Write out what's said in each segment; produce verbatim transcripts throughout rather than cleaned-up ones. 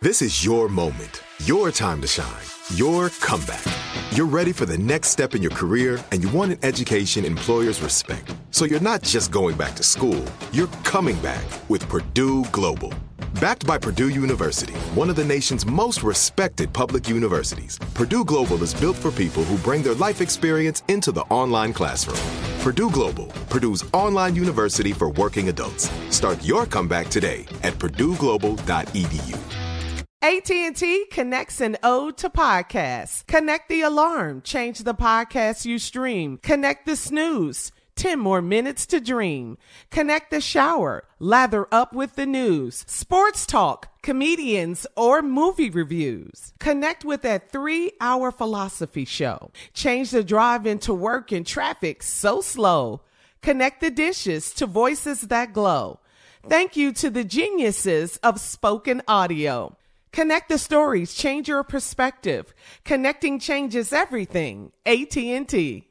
This is your moment, your time to shine, your comeback. You're ready for the next step in your career, and you want an education employers respect. So you're not just going back to school, you're coming back with Purdue Global. Backed by Purdue University, one of the nation's most respected public universities, Purdue Global is built for people who bring their life experience into the online classroom. Purdue Global, Purdue's online university for working adults. Start your comeback today at purdue global dot e d u. A T and T connects an ode to podcasts. Connect the alarm. Change the podcast you stream. Connect the snooze. ten more minutes to dream. Connect the shower. Lather up with the news. Sports talk, comedians, or movie reviews. Connect with that three-hour philosophy show. Change the drive into work in traffic so slow. Connect the dishes to voices that glow. Thank you to the geniuses of spoken audio. Connect the stories, change your perspective. Connecting changes everything. A T and T.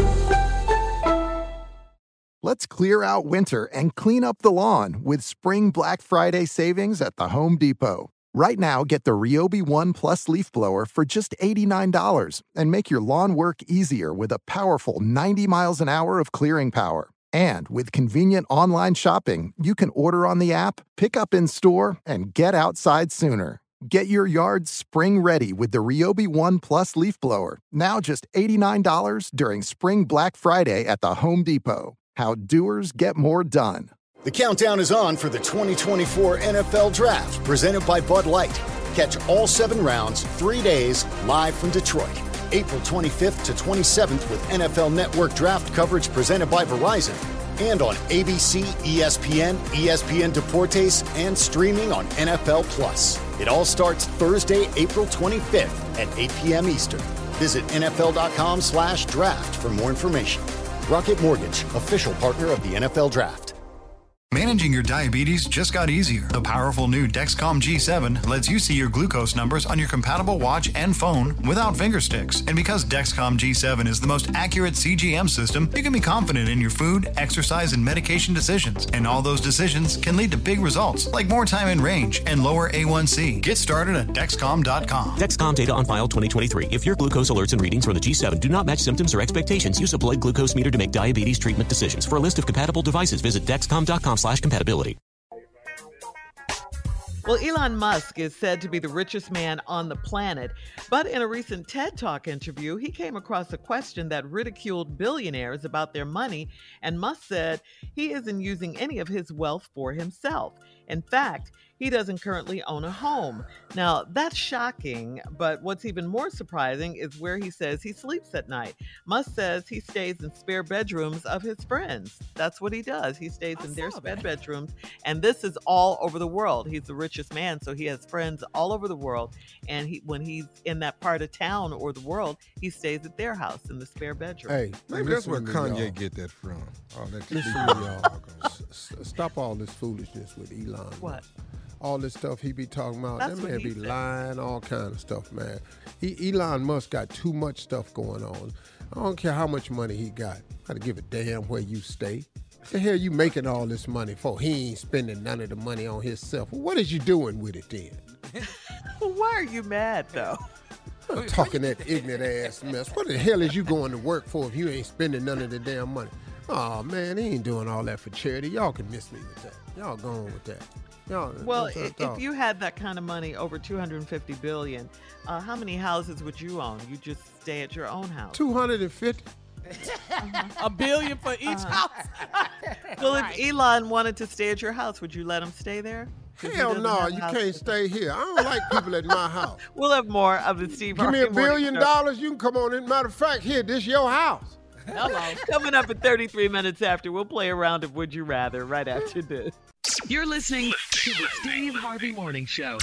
Let's clear out winter and clean up the lawn with Spring Black Friday savings at the Home Depot. Right now, get the Ryobi One Plus leaf blower for just eighty-nine dollars and make your lawn work easier with a powerful ninety miles an hour of clearing power. And with convenient online shopping, you can order on the app, pick up in store, and get outside sooner. Get your yard spring ready with the Ryobi One Plus leaf blower, now just eighty-nine dollars during Spring Black Friday at the Home Depot. How doers get more done. The countdown is on for the twenty twenty-four N F L Draft, presented by Bud Light. Catch all seven rounds, three days, live from Detroit. April twenty-fifth to twenty-seventh with N F L Network draft coverage presented by Verizon. And on A B C, E S P N, E S P N Deportes, and streaming on N F L Plus. It all starts Thursday, April twenty-fifth at eight p.m. Eastern. Visit nfl.com slash draft for more information. Rocket Mortgage, official partner of the N F L Draft. Managing your diabetes just got easier. The powerful new Dexcom G seven lets you see your glucose numbers on your compatible watch and phone without finger sticks. And because Dexcom G seven is the most accurate C G M system, you can be confident in your food, exercise, and medication decisions. And all those decisions can lead to big results, like more time in range and lower A one C. Get started at Dexcom dot com. Dexcom data on file twenty twenty-three. If your glucose alerts and readings from the G seven do not match symptoms or expectations, use a blood glucose meter to make diabetes treatment decisions. For a list of compatible devices, visit Dexcom dot com slash compatibility. Well, Elon Musk is said to be the richest man on the planet, but in a recent TED Talk interview, he came across a question that ridiculed billionaires about their money, and Musk said he isn't using any of his wealth for himself. In fact, he doesn't currently own a home. Now, that's shocking, but what's even more surprising is where he says he sleeps at night. Musk says he stays in spare bedrooms of his friends. That's what he does. He stays I in their spare that. bedrooms, and this is all over the world. He's the richest man, so he has friends all over the world, and he, when he's in that part of town or the world, he stays at their house in the spare bedroom. Hey, maybe that's where Kanye y'all. get that from. All that listen to y'all. S- stop all this foolishness with Elon. What? All this stuff he be talking about, That's that man be said. lying, all kind of stuff, man. He, Elon Musk got too much stuff going on. I don't care how much money he got. I gotta give a damn where you stay. What the hell you making all this money for? He ain't spending none of the money on himself. What is you doing with it then? Why are you mad, though? I'm talking that ignorant ass mess. What the hell is you going to work for if you ain't spending none of the damn money? Oh man, he ain't doing all that for charity. Y'all can miss me with that. Y'all go on with that. Y'all, well, if talk. you had that kind of money, over two hundred fifty billion dollars, uh, how many houses would you own? You just stay at your own house. two hundred fifty uh-huh. A billion for each uh-huh. house. Well, if Elon wanted to stay at your house, would you let him stay there? Hell no, you can't stay here. I don't like people at my house. We'll have more of the Steve Give Harvey me a billion dollars, you can come on in. Matter of fact, here, this your house. Hello. Coming up at thirty-three minutes after, we'll play a round of Would You Rather right after this. You're listening to the Steve Harvey Morning Show.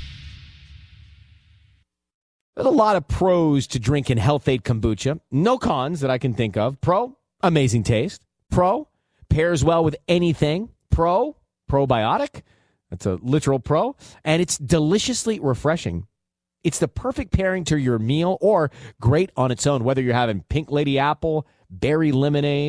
There's a lot of pros to drinking Health-Ade kombucha. No cons that I can think of. Pro, amazing taste. Pro, pairs well with anything. Pro, probiotic. That's a literal pro. And it's deliciously refreshing. It's the perfect pairing to your meal or great on its own, whether you're having pink lady apple, berry lemonade,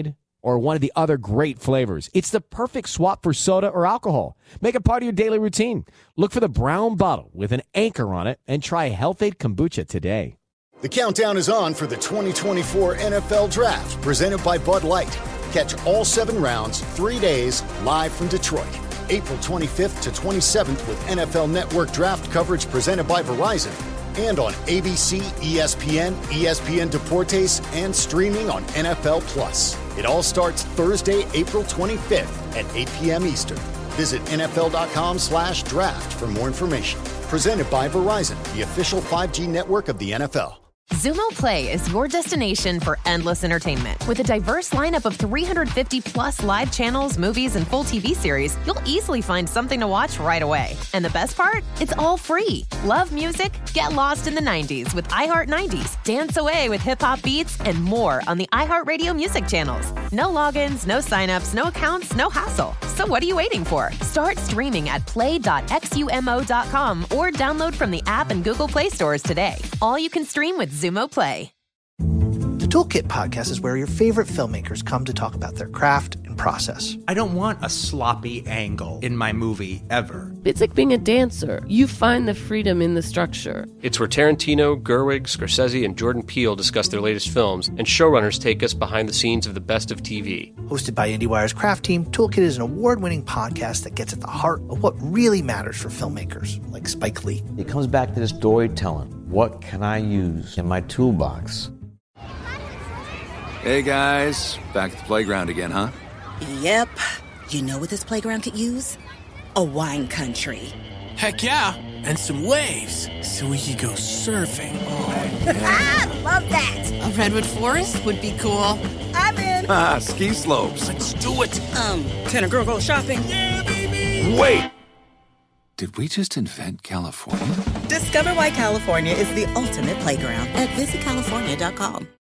or one of the other great flavors. It's the perfect swap for soda or alcohol. Make it part of your daily routine. Look for the brown bottle with an anchor on it and try Health-Ade Kombucha today. The countdown is on for the twenty twenty-four N F L Draft, presented by Bud Light. Catch all seven rounds, three days, live from Detroit. April twenty-fifth to twenty-seventh with N F L Network draft coverage presented by Verizon. And on A B C, E S P N, E S P N Deportes, and streaming on N F L Plus. It all starts Thursday, April twenty-fifth at eight p.m. Eastern. Visit nfl.com slash draft for more information. Presented by Verizon, the official five G network of the N F L. Xumo Play is your destination for endless entertainment. With a diverse lineup of three hundred fifty plus live channels, movies, and full T V series, you'll easily find something to watch right away. And the best part? It's all free. Love music? Get lost in the nineties with iHeart nineties. Dance away with hip-hop beats and more on the iHeartRadio music channels. No logins, no signups, no accounts, no hassle. So what are you waiting for? Start streaming at play dot x u m o dot com or download from the app and Google Play stores today. All you can stream with Xumo Play. The Toolkit podcast is where your favorite filmmakers come to talk about their craft and process. I don't want a sloppy angle in my movie ever. It's like being a dancer. You find the freedom in the structure. It's where Tarantino, Gerwig, Scorsese, and Jordan Peele discuss their latest films, and showrunners take us behind the scenes of the best of T V. Hosted by IndieWire's craft team, Toolkit is an award-winning podcast that gets at the heart of what really matters for filmmakers, like Spike Lee. It comes back to this storytelling. What can I use in my toolbox? Hey guys, back at the playground again, huh? Yep. You know what this playground could use? A wine country. Heck yeah, and some waves so we could go surfing. Oh, yeah. Ah, love that. A redwood forest would be cool. I'm in. Ah, ski slopes. Let's do it. Um, can a girl go shopping? Yeah, baby. Wait. Did we just invent California? Discover why California is the ultimate playground at visit california dot com.